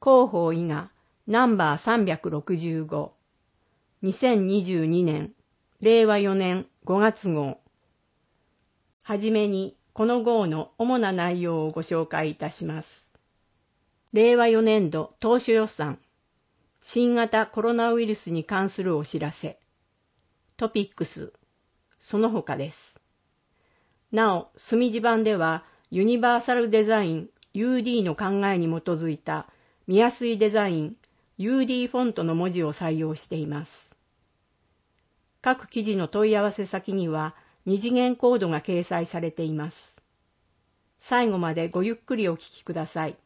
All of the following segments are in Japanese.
広報伊賀ナンバー365 2022年令和4年5月号。はじめにこの号の主な内容をご紹介いたします。令和4年度当初予算、新型コロナウイルスに関するお知らせ、トピックス、その他です。なお、墨字版ではユニバーサルデザイン UD の考えに基づいた見やすいデザイン UD フォントの文字を採用しています。各記事の問い合わせ先には二次元コードが掲載されています。最後までごゆっくりお聞きください。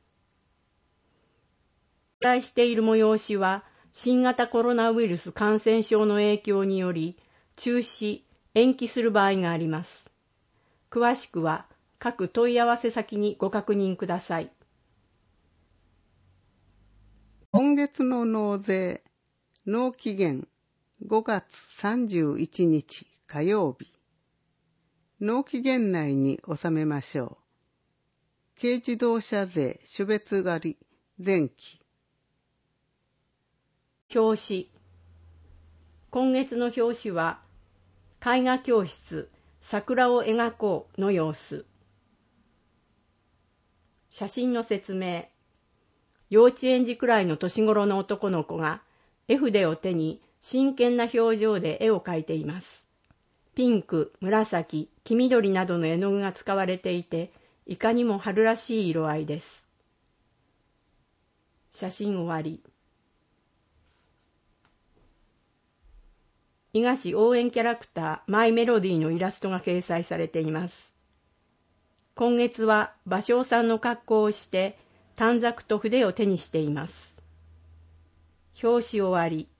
お伝えしている催しは新型コロナウイルス感染症の影響により中止・延期する場合があります。詳しくは各問い合わせ先にご確認ください。 今月の納税、納期限5月31日火曜日。納期限内に納めましょう。軽自動車税種別割前期。 表紙。今月の表紙は絵画教室桜を描こうの様子。写真の説明。幼稚園児くらいの年頃の男の子が絵筆を手に真剣な表情で絵を描いています。ピンク、紫、黄緑などの絵の具が使われていて、いかにも春らしい色合いです。写真終わり。伊賀市応援キャラクターマイメロディーのイラストが掲載されています。今月は芭蕉さんの格好をして短冊と筆を手にしています。表紙終わり。